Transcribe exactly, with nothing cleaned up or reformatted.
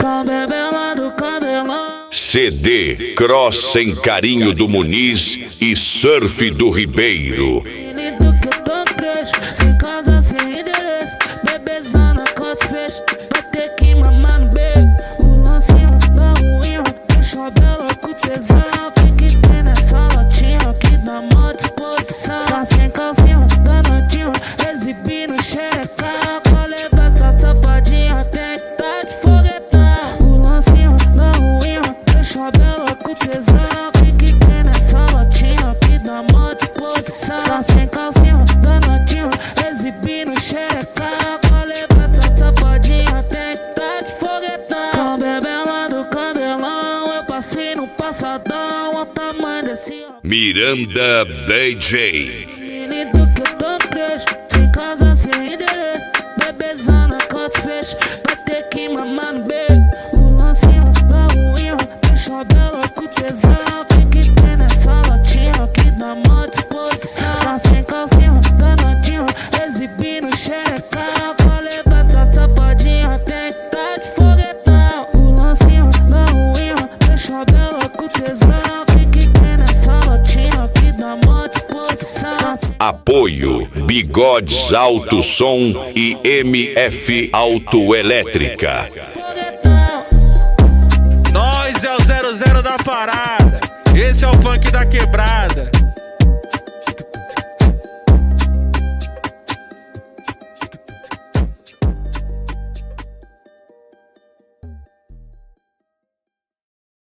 Com bebela do cabelão. C D Cross sem carinho do Muniz e Surf do Ribeiro. Menino que eu tô preso, sem casa, sem endereço. Bebezona, quatro fechos, vai ter que mamar no beco. O lancinho da ruim, deixa a bela com tesão. O que que tem nessa latinha que dá mó disposição? Tá sem calcinha, danadinho, exibindo xerecão. Qual é dessa safadinha, tem que tá de foguetão. O lancinho da ruim, deixa a bela com tesão. O que que tem nessa latinha que dá mó disposição? Tá sem calcinha, danadinho, exibindo xerecão. Qual é dessa safadinha, tem que tá de foguetão. Com bebela do cabelão, eu passei no passadão. Olha o tamanho desse Miranda D J. menino que eu tô preso, sem casa, sem endereço. Bebezona, quatro fechos, vai ter que mamar no beco. O lancinho da ruim, deixa a bela com tesão. O que que tem nessa latinha que dá mó disposição? Tá sem calcinha, danadinho, exibindo xerecão. Qual é dessa safadinha, tem que tá de foguetão. O lancinho da ruim, deixa a bela com tesão. O que que tem nessa latinha que dá mó disposição? Tá sem Apoio Bigodes Alto Som e M F Autoelétrica. foguetão. Nós é o zero zero da parada. Esse é o funk da quebrada.